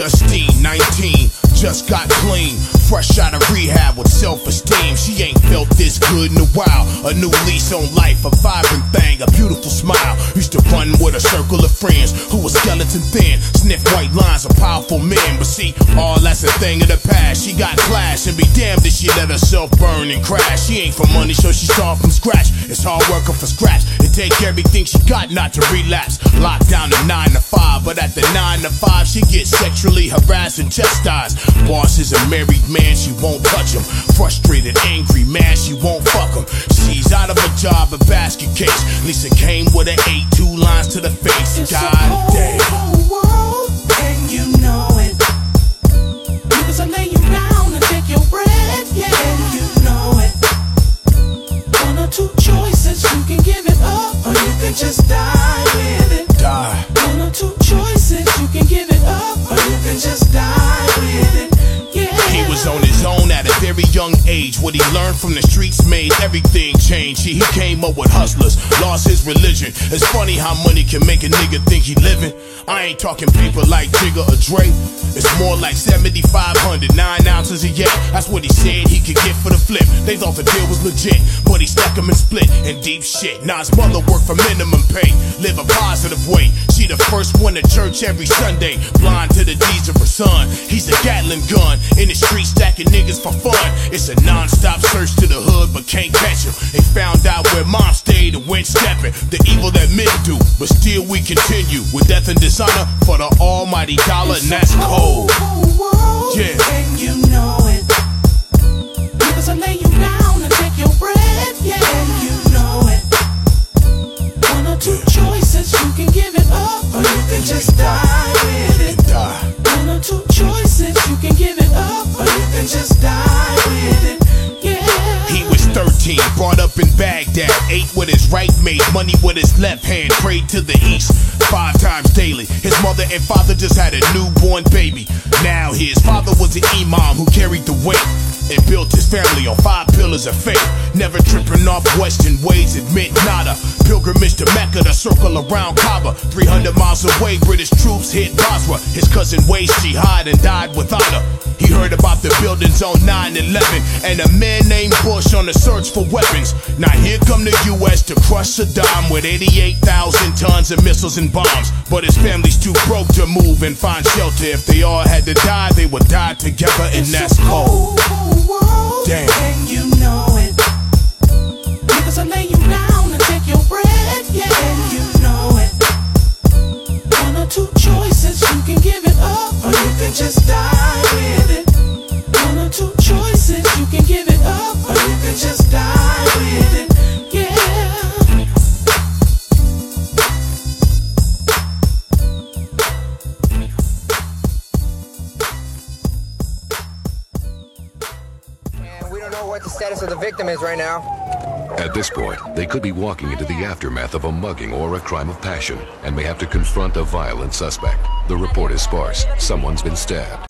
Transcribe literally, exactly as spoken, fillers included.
Justine, nineteen, just got clean, fresh out of rehab with self-esteem. She ain't felt this good in a while. A new lease on life, a vibrant thing, a beautiful smile. Used to run with a circle of friends who were skeleton thin, sniff white lines of powerful men. But see, all that's a thing of the past. She got class, and be damned if she let herself burn and crash. She ain't for money, so she start from scratch. It's hard working for scraps. It take everything she got not to relapse. Locked down to nine to five, but at the nine to five, she gets sexually harassed and chastised. Boss is a married man, she won't touch him. Frustrated, angry, mad, she won't fuck him. She's out of a job, a basket case. Lisa came with an eight, two lines to the face. It's God a cold, damn. cold world, and you know it. Niggas will lay you down and take your breath, yeah, and you know it. One or two choices, you can give it up, or you can just die with it. Die. One or two choices, you can give it up, or you can just die with it. Yeah. He was on his own at a very young age. What he learned from the streets made everything change. He, he came up with hustlers, lost his religion. It's funny how money can make a nigga think he living. I ain't talking paper like Jigga or Dre. It's more like seventy-five hundred, nine ounces a yak. That's what he said he could get for the flip. They thought the deal was legit, but he stacked them and split. And deep shit, now his mother worked for minimum pay. Live a positive way. She the first one to church every Sunday. Blind to the deeds of her son. He's a Gatling gun in the street stacking niggas for fun. It's a non-stop search to the hood, but can't catch him. They found out where mom stayed and went stepping. The evil that men do, but still we continue with death and dishonor for the almighty dollar, and that's cold. Cold, cold world, Yeah. and you know it. Niggas will lay you down and take your breath, yeah, and you know it. One or two choices, you can give it up, or you can just die with it. Die. One or two choices, you can give it up, or you can just die with it. Yeah. He was thirteen, brought up in Baghdad, ate with his right, made money with his left hand, prayed to the east five times daily. His mother and father just had a newborn baby. Now his father was an imam who carried the weight and built his family on five pillars of faith. Never tripping off Western ways, admit nada. Pilgrimage to Mecca, the circle around Kaaba. three hundred miles away, British troops hit Basra. His cousin waged jihad and died with honor. He heard about the buildings on nine eleven and a man named Bush on the search for weapons. Now here come the U S to crush Saddam with eighty-eight thousand tons of missiles and bombs. But his family's too broke to move and find shelter. If they all had to die, they would die together, and It's that's a cold. cold, cold world, Damn. and you know it. Niggas will lay you down and take your breath, yeah, and you know it. One or two choices, you can give it up, or you can just die with it. One or two choices, you can give it up, or you can just die with it. Yeah. And we don't know what the status of the victim is right now. At this point, they could be walking into the aftermath of a mugging or a crime of passion and may have to confront a violent suspect. The report is sparse. Someone's been stabbed.